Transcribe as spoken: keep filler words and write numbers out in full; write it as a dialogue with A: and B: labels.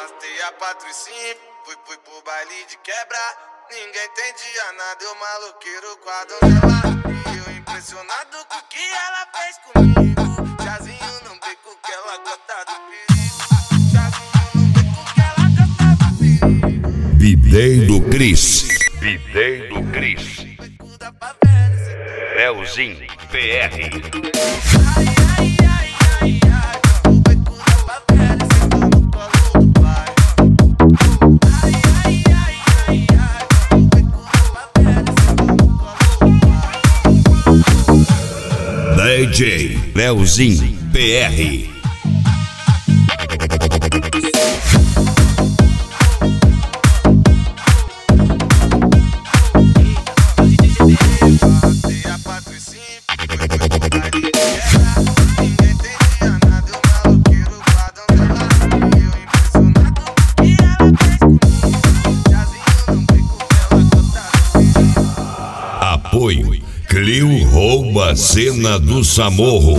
A: Arrastei a patricinha, fui, fui pro baile de quebra. Ninguém entendia nada, eu maloqueiro com a donzela. E eu impressionado com o que ela fez comigo. Chazinho no beco que ela gosta do perigo. Chazinho no beco que ela gosta do perigo.
B: Videi do Cris. Videi do Cris. Leozinho P R. D J Leozinho P R. Apoio Clio rouba a cena do Samorro.